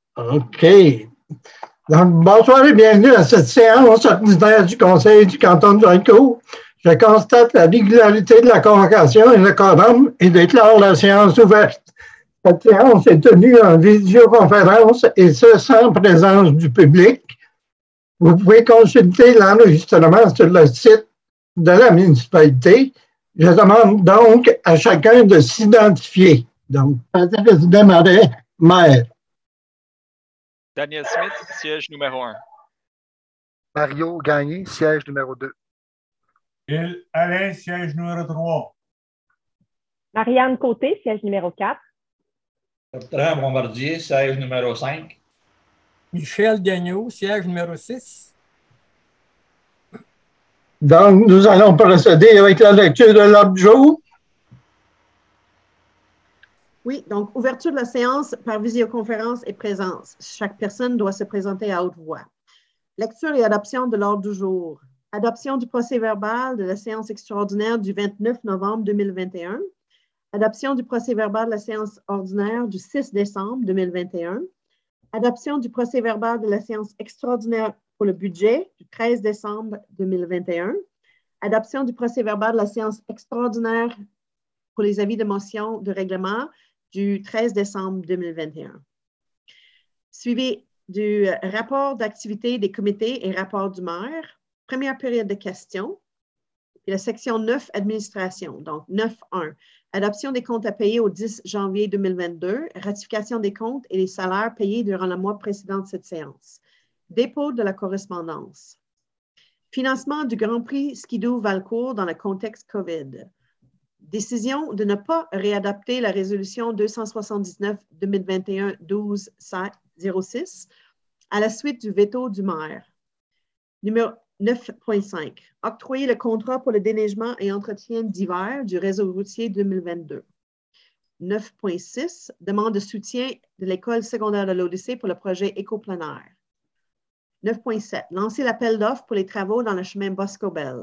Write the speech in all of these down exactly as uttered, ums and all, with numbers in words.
OK. Donc, bonsoir et bienvenue à cette séance ordinaire du Conseil du canton de Valcourt. Je constate la régularité de la convocation et le quorum et déclare la séance ouverte. Cette séance est tenue en visioconférence et ce, sans présence du public. Vous pouvez consulter l'enregistrement sur le site de la municipalité. Je demande donc à chacun de s'identifier. Donc, président Marais, maire. Daniel Smith, siège numéro un. Mario Gagné, siège numéro deux. Gilles Alain, siège numéro trois. Marianne Côté, siège numéro quatre. Bertrand Bombardier, siège numéro cinq. Michel Gagnon, siège numéro six. Donc, nous allons procéder avec la lecture de l'ordre du jour. Oui, donc ouverture de la séance par visioconférence et présence. Chaque personne doit se présenter à haute voix. Lecture et adoption de l'ordre du jour. Adoption du procès-verbal de la séance extraordinaire du vingt-neuf novembre deux mille vingt et un. Adoption du procès-verbal de la séance ordinaire du six décembre deux mille vingt et un. Adoption du procès-verbal de la séance extraordinaire pour le budget du treize décembre deux mille vingt et un. Adoption du procès-verbal de la séance extraordinaire pour les avis de motion de règlement du treize décembre deux mille vingt et un. Suivi du rapport d'activité des comités et rapport du maire, première période de questions, et la section neuf, administration, donc neuf un. Adoption des comptes à payer au dix janvier deux mille vingt-deux, ratification des comptes et les salaires payés durant le mois précédent de cette séance. Dépôt de la correspondance. Financement du Grand Prix Skidoo Valcourt dans le contexte COVID. Décision de ne pas réadapter la résolution deux cent soixante-dix-neuf deux mille vingt et un douze zéro six à la suite du veto du maire. Numéro neuf point cinq. Octroyer le contrat pour le déneigement et entretien d'hiver du réseau routier deux mille vingt-deux. neuf point six. Demande de soutien de l'école secondaire de l'O D C pour le projet écoplanaire. neuf point sept. Lancer l'appel d'offres pour les travaux dans le chemin Boscobel.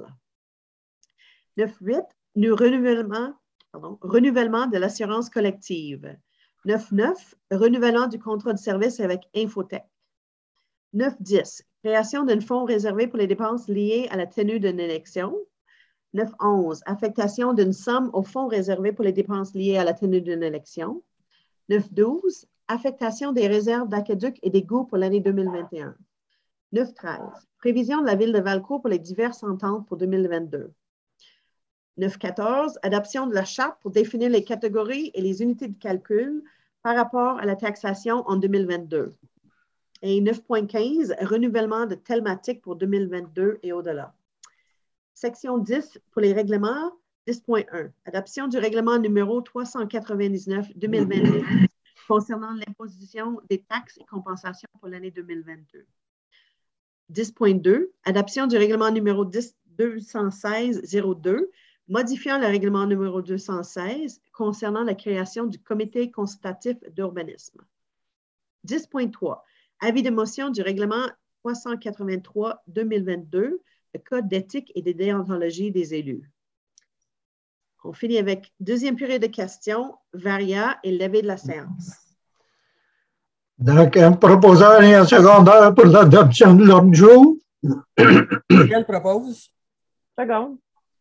neuf point huit. Nu renouvellement, pardon, renouvellement de l'assurance collective. neuf point neuf. Renouvellement du contrat de service avec Infotech. neuf point dix. Création d'un fonds réservé pour les dépenses liées à la tenue d'une élection. neuf point onze. Affectation d'une somme au fonds réservé pour les dépenses liées à la tenue d'une élection. neuf point douze. Affectation des réserves d'aqueduc et d'égouts pour l'année deux mille vingt et un. neuf point treize. Prévision de la Ville de Valcourt pour les diverses ententes pour deux mille vingt-deux. neuf point quatorze. Adoption de la charte pour définir les catégories et les unités de calcul par rapport à la taxation en deux mille vingt-deux. Et neuf point quinze. Renouvellement de thématiques pour deux mille vingt-deux et au-delà. Section dix pour les règlements. dix point un. Adoption du règlement numéro trois cent quatre-vingt-dix-neuf deux mille vingt et un concernant l'imposition des taxes et compensations pour l'année deux mille vingt-deux. dix point deux. Adoption du règlement numéro deux cent seize zéro deux modifiant le règlement numéro deux cent seize concernant la création du comité consultatif d'urbanisme. dix point trois. Avis de motion du règlement trois cent quatre-vingt-trois deux mille vingt-deux, le code d'éthique et de déontologie des élus. On finit avec deuxième période de questions, varia et levée de la séance. Donc, un proposeur et un secondaire pour l'adoption de l'ordre du jour. Quel propose? Seconde.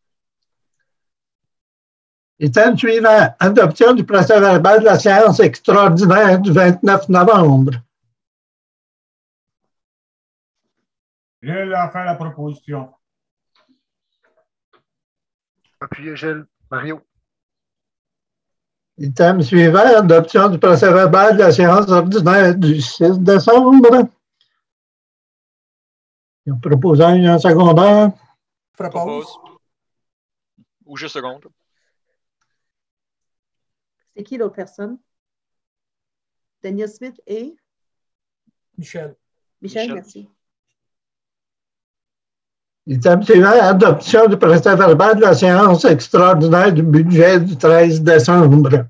Item suivant, adoption du procès-verbal de la séance extraordinaire du vingt-neuf novembre. Gilles a fait la proposition. Appuyez Gilles. Mario. Item suivant, adoption du procès-verbal de la séance ordinaire du six décembre. Il y a un proposant et un secondaire. Propose. Ou juste seconde. C'est qui l'autre personne? Daniel Smith et? Michel. Michel, Michel. merci. Item suivant, adoption du procès-verbal de la séance extraordinaire du budget du treize décembre.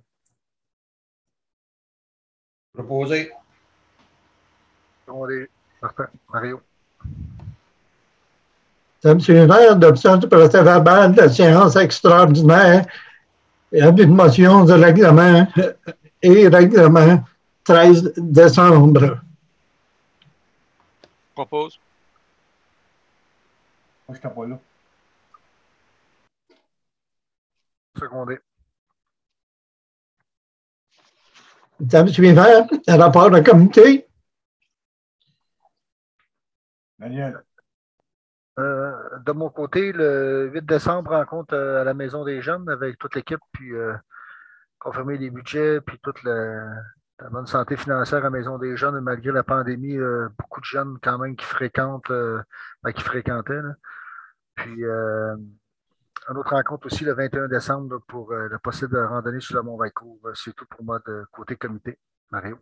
Proposé. Secondé. Parfait. Mario. Item suivant, adoption du procès-verbal de la séance extraordinaire et avis de motion de règlement et règlement treize décembre. propose. Moi, je n'étais pas là. Secondé. Item suivant, le rapport de comité. Daniel. Euh, de mon côté, le huit décembre, rencontre euh, à la Maison des Jeunes avec toute l'équipe, puis euh, confirmer les budgets, puis toute la, la bonne santé financière à la Maison des Jeunes, malgré la pandémie, euh, beaucoup de jeunes quand même qui fréquentent, euh, ben, qui fréquentaient. Là. Puis euh, une autre rencontre aussi le vingt et un décembre là, pour euh, la possible randonnée sur le Mont Valcourt. C'est tout pour moi de côté comité. Mario.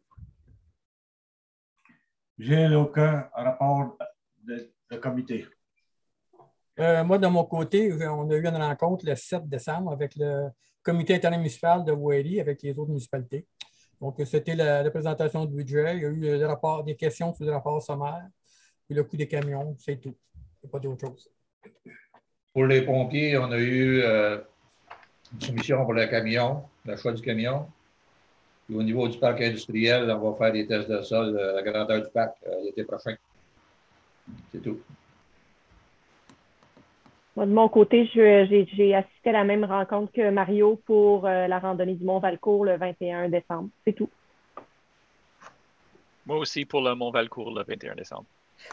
J'ai aucun rapport de, de comité. Euh, moi, de mon côté, on a eu une rencontre le sept décembre avec le comité intermunicipal de Wally avec les autres municipalités. Donc, c'était la, la présentation du budget. Il y a eu le rapport, des questions sur le rapport sommaire, puis le coût des camions, c'est tout. Il n'y a pas d'autre chose. Pour les pompiers, on a eu euh, une soumission pour le camion, le choix du camion. Puis au niveau du parc industriel, on va faire des tests de sol à la grandeur du parc euh, l'été prochain. C'est tout. Moi, de mon côté, j'ai assisté à la même rencontre que Mario pour euh, la randonnée du Mont Valcourt le vingt et un décembre. C'est tout. Moi aussi pour le Mont Valcourt le vingt et un décembre.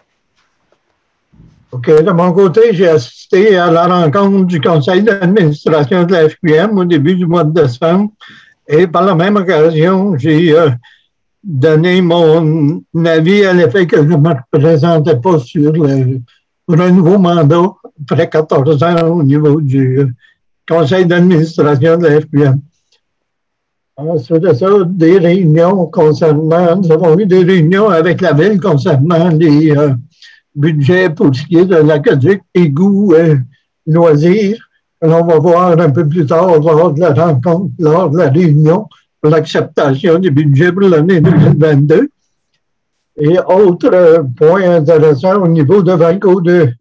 OK. De mon côté, j'ai assisté à la rencontre du conseil d'administration de la F Q M au début du mois de décembre. Et par la même occasion, j'ai euh, donné mon avis à l'effet que je ne me représentais pas sur le, pour un nouveau mandat après quatorze ans au niveau du euh, conseil d'administration de la F Q M. Ensuite de ça, des réunions concernant, nous avons eu des réunions avec la ville concernant les euh, budgets pour ce qui est de l'aqueduc, égouts, euh, loisirs. On va voir un peu plus tard lors de la rencontre, lors de la réunion, pour l'acceptation du budget pour l'année deux mille vingt-deux. Et autre euh, point intéressant au niveau de Valco deux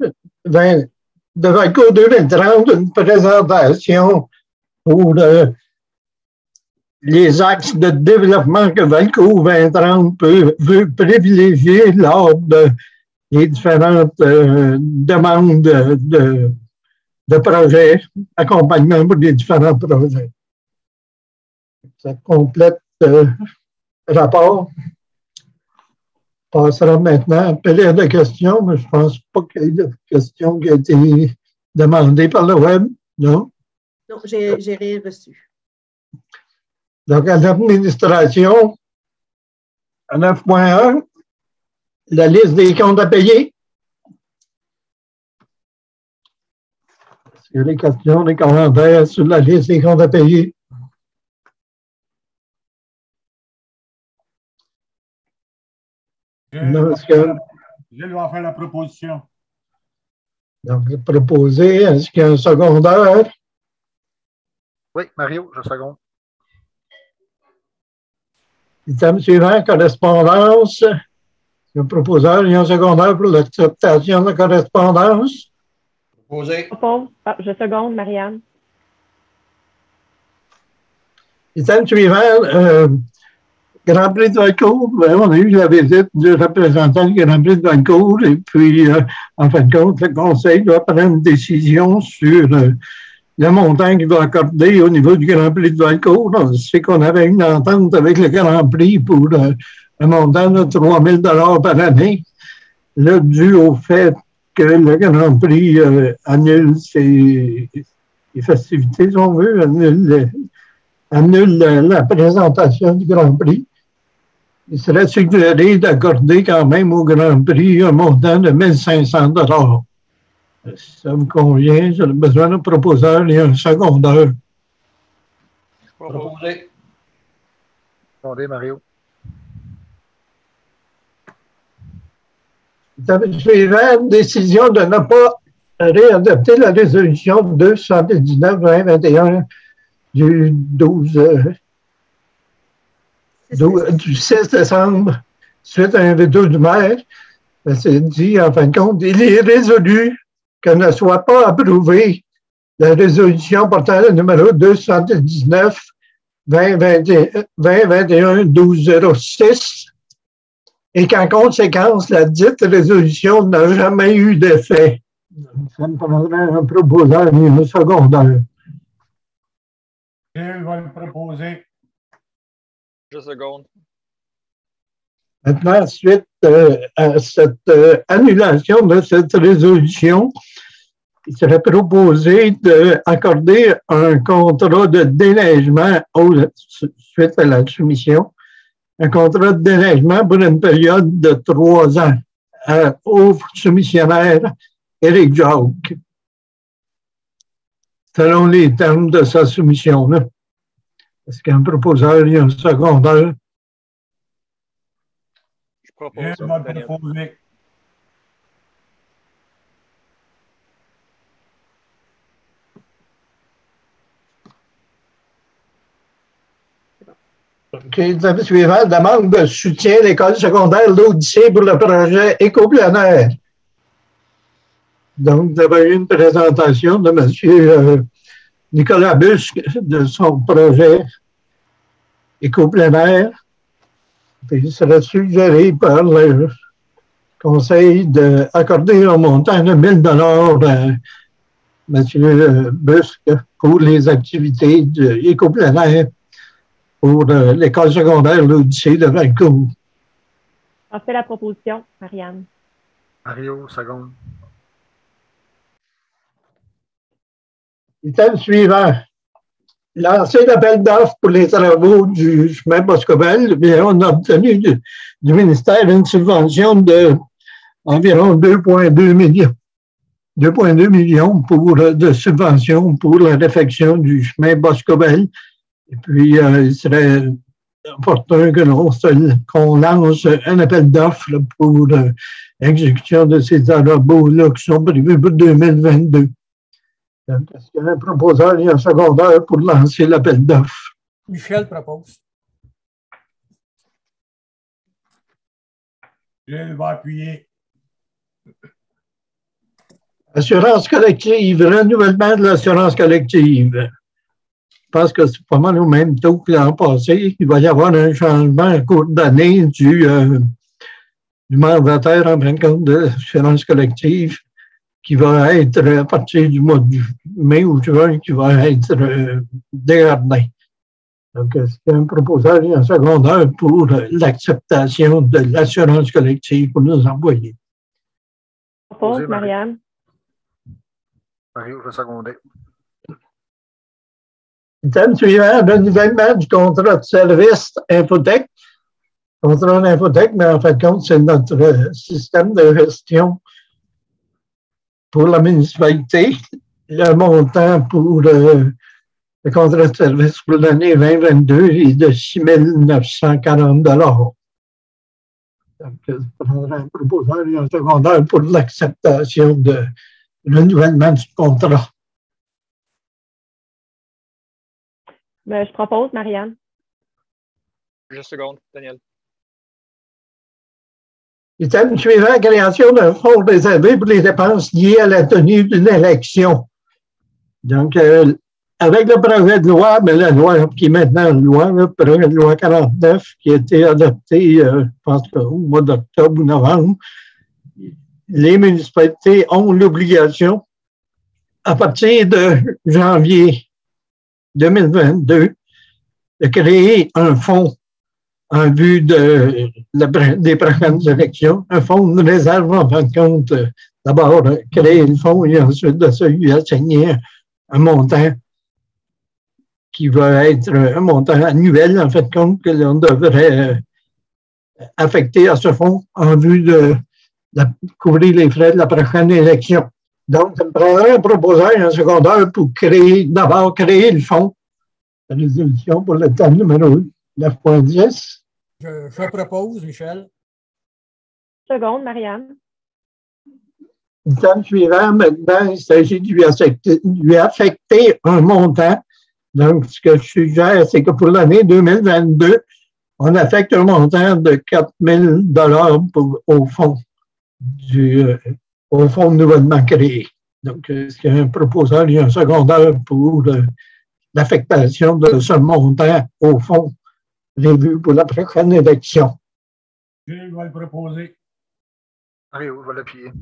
mille trente, une présentation pour euh, les axes de développement que Valco vingt trente peut, veut privilégier lors de, des différentes euh, demandes de, de de projets, accompagnement pour les différents projets. Ça complète le euh, rapport. On passera maintenant à période de questions, mais je ne pense pas qu'il y ait de questions qui ont été demandées par le web, non? Non, j'ai rien reçu. Donc, à l'administration, à neuf point un, la liste des comptes à payer. Il y a des questions, des commentaires sur la liste des comptes à payer. Je, Non, que, je dois faire la proposition. Donc, proposer, est-ce qu'il y a un secondaire? Oui, Mario, je seconde. Item suivant, correspondance. Le proposeur, il y a un secondaire pour l'acceptation de la correspondance. Proposé. Ah, je seconde, Marianne. Item suivant, euh, Grand Prix de Valcourt. On a eu la visite du représentant du Grand Prix de Valcourt et puis, euh, en fin de compte, le Conseil doit prendre une décision sur euh, le montant qu'il va accorder au niveau du Grand Prix de Valcourt. On sait qu'on avait une entente avec le Grand Prix pour euh, un montant de trois mille dollars par année. Là, dû au fait que le Grand Prix euh, annule ses, ses festivités, si on veut, annule, annule la présentation du Grand Prix. Il serait suggéré d'accorder quand même au Grand Prix un montant de mille cinq cents dollars. Ça me convient, j'ai besoin d'un proposeur et un secondeur. Proposé. Secondé, Mario. Suivant, décision de ne pas réadopter la résolution deux cent dix-neuf vingt vingt et un du douze, douze, du six décembre, suite à un veto du maire. C'est dit, en fin de compte, il est résolu que ne soit pas approuvée la résolution portant le numéro deux cent dix-neuf vingt vingt et un douze zéro six et qu'en conséquence, la dite résolution n'a jamais eu d'effet. Ça me prendrait un proposeur et un secondaire. Gilles va le proposer. Je seconde. Maintenant, suite euh, à cette euh, annulation de cette résolution, il serait proposé d'accorder un contrat de déneigement au, suite à la soumission, un contrat de déneigement pour une période de trois ans à, au soumissionnaire Éric Jacques, selon les termes de sa soumission. Là. Est-ce qu'un proposeur et un secondaire? Je propose. Gilles va le proposer. OK, le suivant, demande de soutien à l'école secondaire l'Odyssée pour le projet écoplanaire. Donc, vous avez eu une présentation de M. Euh, Nicolas Busque de son projet écoplanaire. Puis, il serait suggéré par le conseil d'accorder un montant de mille dollars à M. Busque pour les activités écoplanaires pour euh, l'école secondaire l'Odyssée de Vancouver. On fait la proposition, Marianne. Mario, seconde. Item suivant. Lancer l'appel d'offres pour les travaux du chemin Boscobel, bien, on a obtenu du, du ministère une subvention d'environ deux virgule deux millions. deux virgule deux millions pour, de subventions pour la réfection du chemin Boscobel. Et puis, euh, il serait opportun que l'on qu'on lance un appel d'offres pour euh, l'exécution de ces travaux-là qui sont prévus pour deux mille vingt-deux. Donc, est-ce qu'il y a un proposeur et un secondaire pour lancer l'appel d'offres? Michel propose. Gilles va appuyer. Assurance collective, renouvellement de l'assurance collective. Je pense que c'est pas mal au même taux que l'an passé. Il va y avoir un changement en cours d'année du, euh, du mandataire en fin de compte de l'assurance collective qui va être à partir du mois de mai ou juin qui va être euh, dégardé. Donc, c'est un proposeur et un secondaire pour euh, l'acceptation de l'assurance collective pour nos employés. Propose, Marianne. Mario, je vais seconder. Thème suivant, renouvellement du contrat de service Infotech. Contrat d'Infotech, mais en fait, compte, c'est notre système de gestion pour la municipalité. Le montant pour euh, le contrat de service pour l'année vingt vingt-deux est de six mille neuf cent quarante dollars. Donc, je prendrai un proposeur et un secondaire pour l'acceptation de renouvellement du contrat. Ben, je propose, Marianne. Je seconde, Daniel. Item suivant, création d'un fonds réservé pour les dépenses liées à la tenue d'une élection. Donc, euh, avec le projet de loi, mais la loi qui est maintenant loi, le projet de loi quarante-neuf, qui a été adopté, euh, je pense au mois d'octobre ou novembre, les municipalités ont l'obligation, à partir de janvier deux mille vingt-deux, de créer un fonds en vue de, de, des prochaines élections, un fonds de réserve en fin de compte, d'abord créer le fonds et ensuite de ça lui assigner un montant qui va être un montant annuel en fin de compte que l'on devrait affecter à ce fonds en vue de, de couvrir les frais de la prochaine élection. Donc, ça me prendrait un proposeur et un secondaire pour créer, d'abord créer le fonds de résolution pour le thème numéro neuf point dix. Je, je propose, Michel. Seconde, Marianne. Le thème suivant, maintenant, il s'agit de lui affecter, de lui affecter un montant. Donc, ce que je suggère, c'est que pour l'année deux mille vingt-deux, on affecte un montant de quatre mille dollars au fonds du, euh, au fonds nouvellement créé. Donc, est-ce qu'il y a un proposeur et un secondaire pour euh, l'affectation de ce montant au fonds prévu pour la prochaine élection? Gilles va le proposer. Mario va l'appuyer.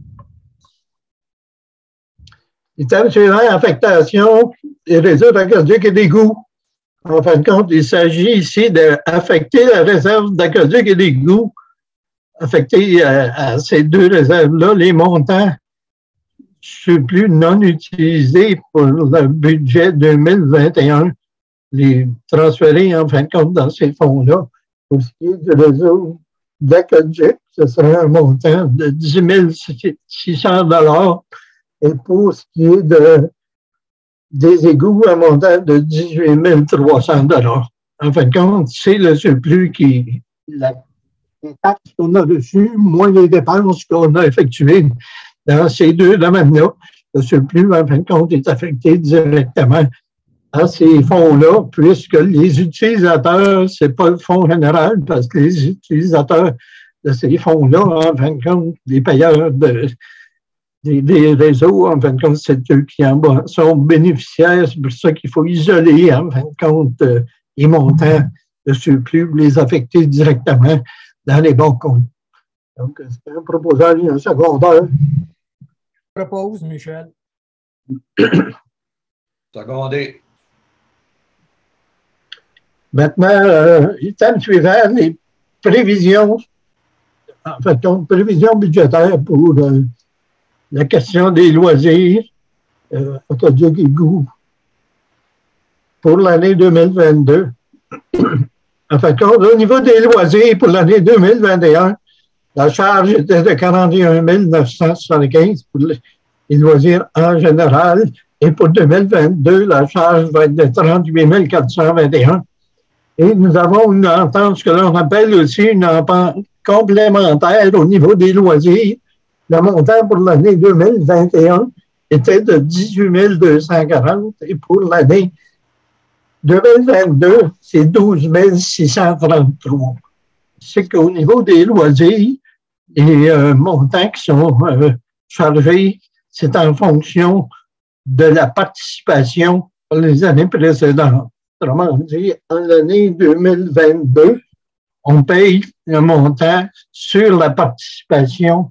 Item suivant, affectation des réseaux d'aqueduc et d'égouts. En fin de compte, il s'agit ici d'affecter la réserve d'aqueduc et d'égouts, affecter à, à ces deux réserves-là les montants surplus non utilisés pour le budget deux mille vingt et un, les transférer en fin de compte dans ces fonds-là. Pour ce qui est du réseau d'aqueduc, ce serait un montant de dix mille six cents dollars. Et pour ce qui est de, des égouts, un montant de dix-huit mille trois cents dollars. En fin de compte, c'est le surplus qui, la, les taxes qu'on a reçues, moins les dépenses qu'on a effectuées dans ces deux domaines-là. Le surplus, en fin de compte, est affecté directement à ces fonds-là, puisque les utilisateurs, c'est pas le fonds général, parce que les utilisateurs de ces fonds-là, en fin de compte, les payeurs de Des, des réseaux, en fin de compte, c'est eux qui en sont bénéficiaires. C'est pour ça qu'il faut isoler, en fin de compte, euh, les montants de surplus, les affecter directement dans les bons comptes. Donc, c'est un proposal et un secondaire. Je propose, Michel. Secondé. Maintenant, euh, item suivant, les prévisions, en fait, compte, prévisions budgétaires pour euh, la question des loisirs, euh, aqueduc et goût, pour l'année deux mille vingt-deux. En fait, au niveau des loisirs pour l'année deux mille vingt et un, la charge était de quarante et un mille neuf cent soixante-quinze pour les loisirs en général. Et pour deux mille vingt-deux, la charge va être de trente-huit mille quatre cent vingt et un. Et nous avons une entente, ce que l'on appelle aussi une entente complémentaire au niveau des loisirs. Le montant pour l'année deux mille vingt et un était de dix-huit mille deux cent quarante et pour l'année deux mille vingt-deux, c'est douze mille six cent trente-trois. C'est qu'au niveau des loisirs, les euh, montants qui sont euh, chargés, c'est en fonction de la participation pour les années précédentes. Autrement dit, en l'année deux mille vingt-deux, on paye le montant sur la participation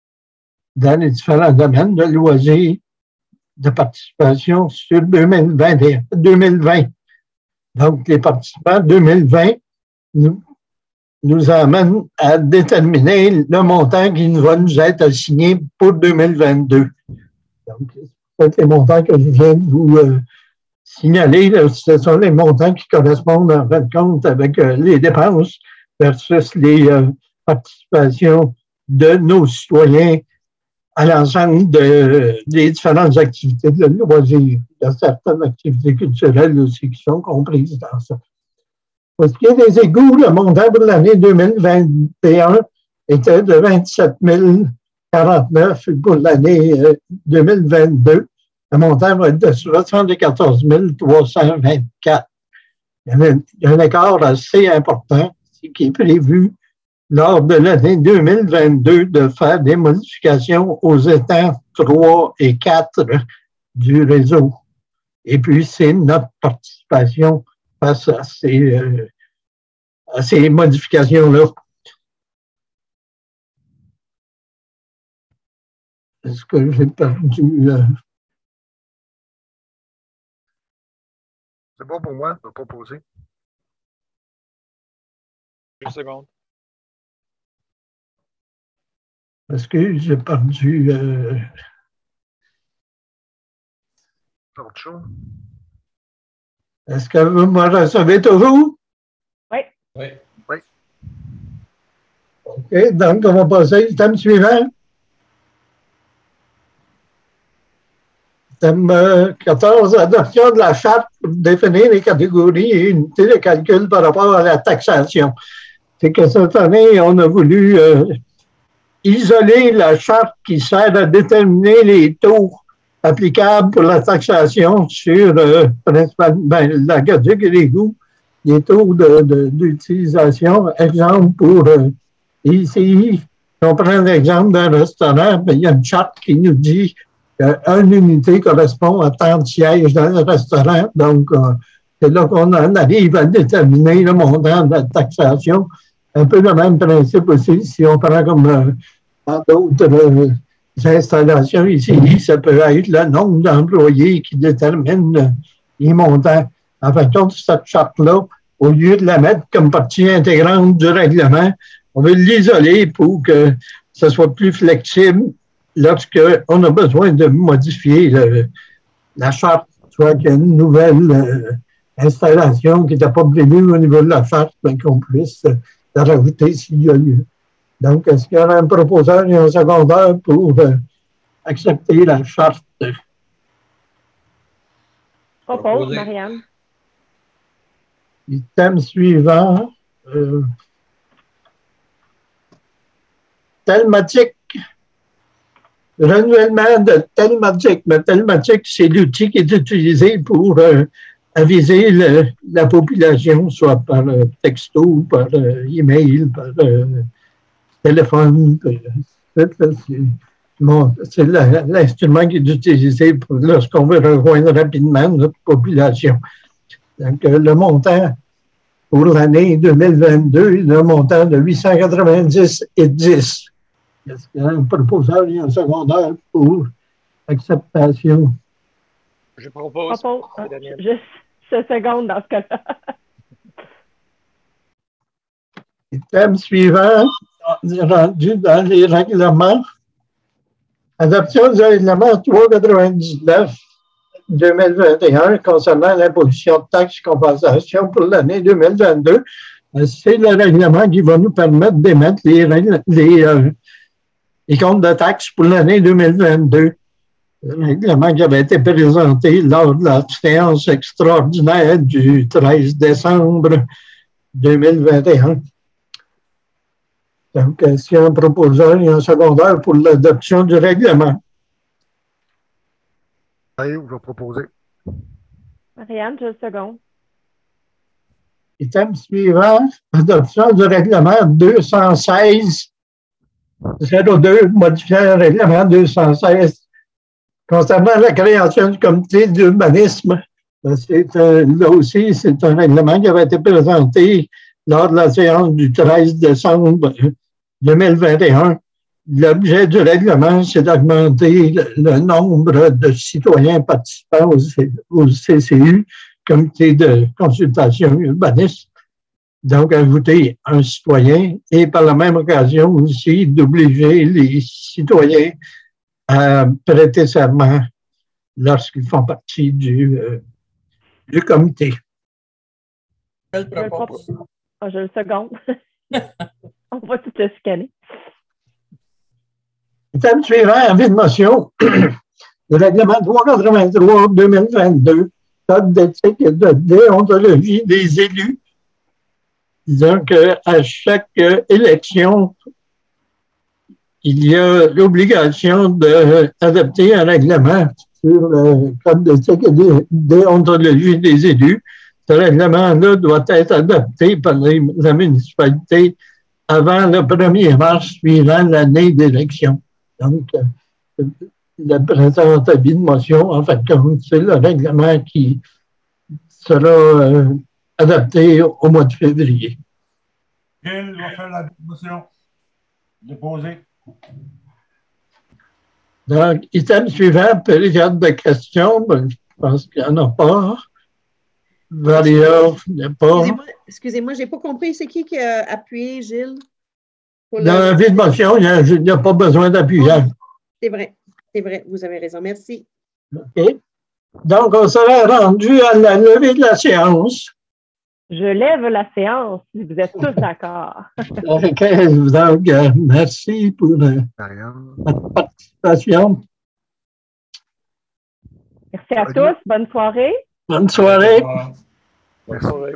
dans les différents domaines de loisirs de participation sur deux mille vingt et un, deux mille vingt. Donc, les participants deux mille vingt nous, nous amènent à déterminer le montant qui va nous être assigné pour deux mille vingt-deux. Donc, c'est les montants que je viens de vous euh, signaler. Là, ce sont les montants qui correspondent en fin de compte avec euh, les dépenses versus les euh, participations de nos citoyens à l'ensemble de, des différentes activités de loisirs. Il y a certaines activités culturelles aussi qui sont comprises dans ça. Pour ce qui est des égouts, le montant pour l'année deux mille vingt et un était de vingt-sept mille quarante-neuf et pour l'année deux mille vingt-deux, le montant va être de soixante-quatorze mille trois cent vingt-quatre. Il y a un, il y a un écart assez important qui est prévu lors de l'année deux mille vingt-deux de faire des modifications aux étangs trois et quatre du réseau. Et puis, c'est notre participation face à ces, euh, à ces modifications-là. Est-ce que j'ai perdu... Euh... C'est bon pour moi, je vais proposer. Deux secondes. Est-ce que j'ai perdu... Euh... Autre chose? Est-ce que vous me recevez toujours? Oui. Oui. Oui. OK, donc on va passer au thème suivant. Thème euh, quatorze, adoption de la charte pour définir les catégories et unités de calcul par rapport à la taxation. C'est que cette année, on a voulu euh, isoler la charte qui sert à déterminer les taux applicables pour la taxation sur euh, principalement ben, la gaduc et l'égout, les taux d'utilisation. Exemple pour euh, ici, on prend l'exemple d'un restaurant, ben, il y a une charte qui nous dit qu'une unité correspond à tant de sièges dans le restaurant. Donc, euh, c'est là qu'on en arrive à déterminer le montant de la taxation Un peu le même principe aussi, si on prend comme euh, dans d'autres euh, installations ici, ça peut être le nombre d'employés qui détermine euh, les montants. En fin de compte, cette charte-là, au lieu de la mettre comme partie intégrante du règlement, on veut l'isoler pour que ce soit plus flexible lorsqu'on a besoin de modifier le, la charte, soit qu'il y a une nouvelle euh, installation qui n'était pas prévue au niveau de la charte, ben, qu'on puisse euh, la rajouter s'il y a lieu. Donc, est-ce qu'il y a un proposeur et un secondaire pour euh, accepter la charte? Propose, Marianne. Le thème suivant, euh, Telmatic. Renouvellement de Telmatic. Mais Telmatic, c'est l'outil qui est utilisé pour euh, aviser le, la population, soit par euh, texto, par euh, email, par euh, téléphone. Euh, c'est l'instrument qui est utilisé pour, lorsqu'on veut rejoindre rapidement notre population. Donc, euh, le montant pour l'année deux mille vingt-deux, le montant de huit cent quatre-vingt-dix et dix. Est-ce qu'il y a un proposeur et un secondaire pour acceptation? Je propose. Propose. Ah, juste ce seconde dans ce cas-là. Le thème suivant, rendu dans les règlements. Adoption du règlement trois cent quatre-vingt-dix-neuf deux mille vingt et un concernant l'imposition de taxes et compensation pour l'année deux mille vingt-deux. C'est le règlement qui va nous permettre d'émettre les, les, euh, les comptes de taxes pour l'année deux mille vingt-deux. Le règlement qui avait été présenté lors de la séance extraordinaire du treize décembre deux mille vingt et un. Donc, s'il y a un proposeur et un secondaire pour l'adoption du règlement. Allez, je vais proposer. Marianne, je le second. Item suivant, adoption du règlement deux cent seize zéro deux, modifiant le règlement deux cent seize concernant la création du comité d'urbanisme. C'est, euh, là aussi, c'est un règlement qui avait été présenté lors de la séance du treize décembre deux mille vingt et un. L'objet du règlement, c'est d'augmenter le, le nombre de citoyens participant au, au C C U, Comité de consultation urbaniste. Donc, ajouter un citoyen et par la même occasion aussi d'obliger les citoyens à prêter serment lorsqu'ils font partie du, euh, du comité. Quelle propose? Je, oh, je le seconde. On va tout le scanner. Le thème suivant, avis de motion, le règlement trois cent quatre-vingt-trois deux mille vingt-deux, Code d'éthique et de déontologie des élus. Disons qu'à chaque élection, il y a l'obligation d'adopter un règlement sur le Code d'éthique et de déontologie des élus. Ce règlement-là doit être adopté par les, la municipalité avant le premier mars suivant l'année d'élection. Donc, le présent avis de motion, en fait, c'est le règlement qui sera euh, adapté au mois de février. Gilles va faire la motion. Déposer. Donc, item suivant, période de questions, ben, je pense qu'il n'y en a pas. Varia, il n'y a pas. Excusez-moi, excusez-moi, je n'ai pas compris. C'est qui qui a appuyé, Gilles? Dans l'avis de motion, il n'y a, a pas besoin d'appuyant. C'est vrai, c'est vrai, vous avez raison. Merci. OK. Donc, on serait rendu à la levée de la séance. Je lève la séance, si vous êtes tous d'accord. OK. Donc, euh, merci pour euh, votre participation. Merci à tous. Bonne soirée. Bonne soirée. Bonne soirée.